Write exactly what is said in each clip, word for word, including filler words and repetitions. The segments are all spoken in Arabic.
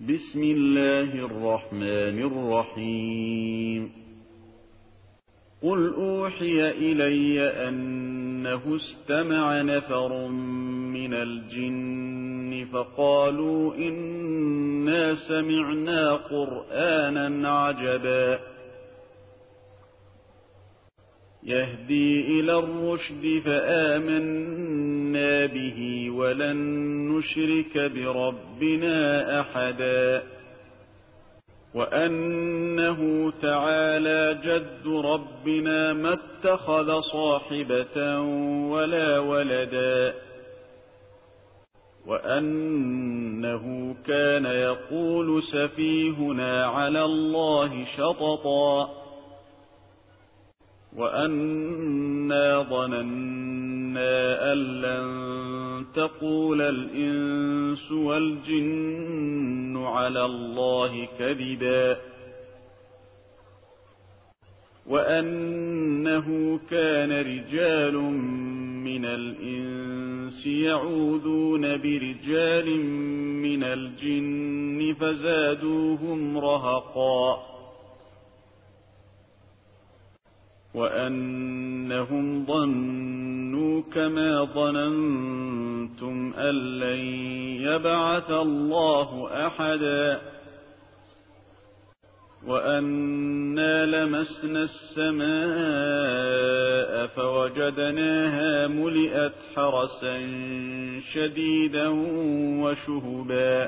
بسم الله الرحمن الرحيم قل أوحي إلي أنه استمع نفر من الجن فقالوا إنا سمعنا قرآنا عجبا يهدي إلى الرشد فآمنا به ولن نشرك بربنا أحدا وأنه تعالى جد ربنا ما اتخذ صاحبة ولا ولدا وأنه كان يقول سفيهنا على الله شططا وأنا ظننا أن لن تقول الإنس والجن على الله كذبا وأنه كان رجال من الإنس يعوذون برجال من الجن فزادوهم رهقا وأنهم ظنوا كما ظننتم أن لن يبعث الله أحدا وأنا لمسنا السماء فوجدناها ملئت حرسا شديدا وشهبا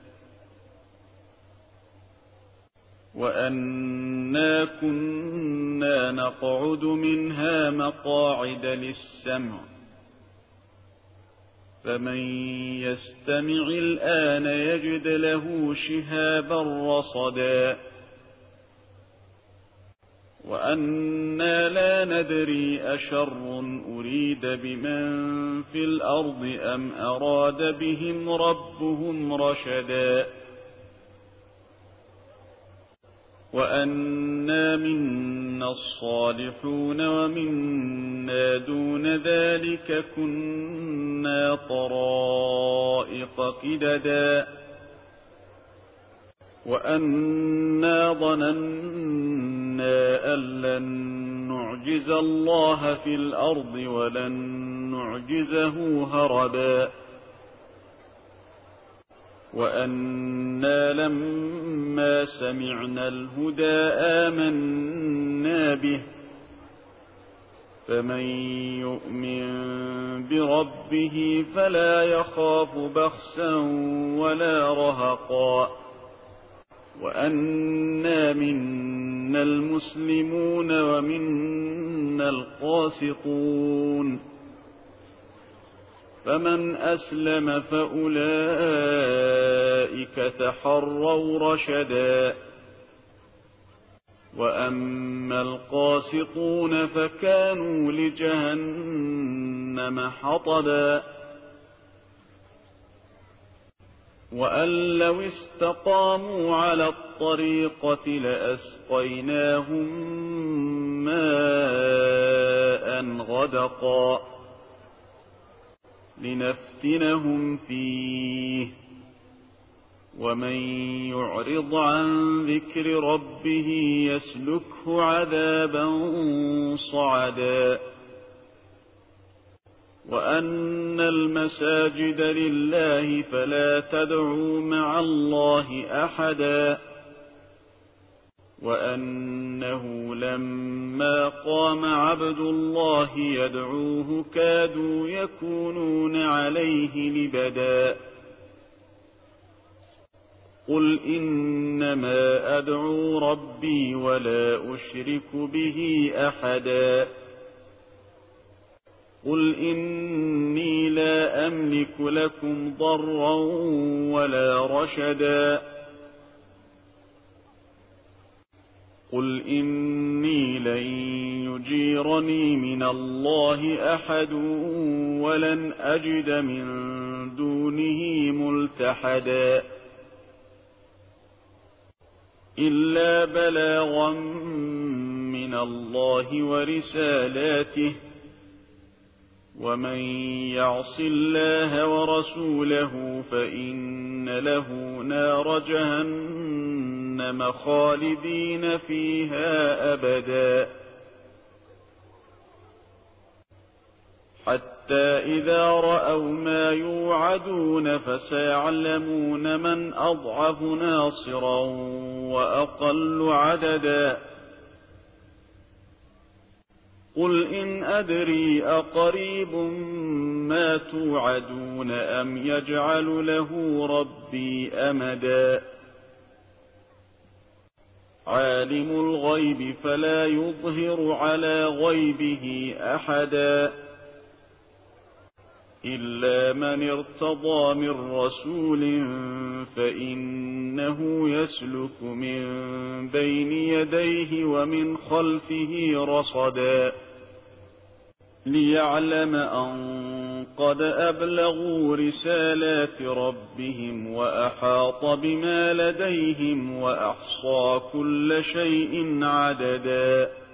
وأنا كنا نقعد منها مقاعد للسمع فمن يستمع الآن يجد له شهابا رصدا وأنا لا ندري أشر أريد بمن في الأرض أم أراد بهم ربهم رشدا وأنا منا الصالحون ومنا دون ذلك كنا طرائق قددا وأنا ظننا أن لن نعجز الله في الأرض ولن نعجزه هربا وأنا لما سمعنا الهدى آمنا به فمن يؤمن بربه فلا يخاف بخسا ولا رهقا وأنا منا المسلمون ومنا القاسطون فمن أسلم فأولئك تحروا رشدا وأما القاسطون فكانوا لجهنم حطبا وأن لو استقاموا على الطريقة لأسقيناهم ماء غدقا لنفتنهم فيه ومن يعرض عن ذكر ربه يسلكه عذابا صعدا وأن المساجد لله فلا تدعوا مع الله أحدا وأنه لما قام عبد الله يدعوه كادوا يكونون عليه لبدا قل إنما أدعو ربي ولا أشرك به أحدا قل إني لا أملك لكم ضرا ولا رشدا قل إني لن يجيرني من الله أحد ولن أجد من دونه ملتحدا إلا بلاغا من الله ورسالاته ومن يعص الله ورسوله فإن له نار جهنم خالدين فيها أبدا حتى إذا رأوا ما يوعدون فسيعلمون من أضعف ناصرا وأقل عددا قل إن أدري أقريب ما توعدون أم يجعل له ربي أمدا عالم الغيب فلا يظهر على غيبه أحدا إلا من ارتضى من رسول فإنه يسلك من بين يديه ومن خلفه رصدا ليعلم أن قد أبلغوا رسالات ربهم وأحاط بما لديهم وأحصى كل شيء عددا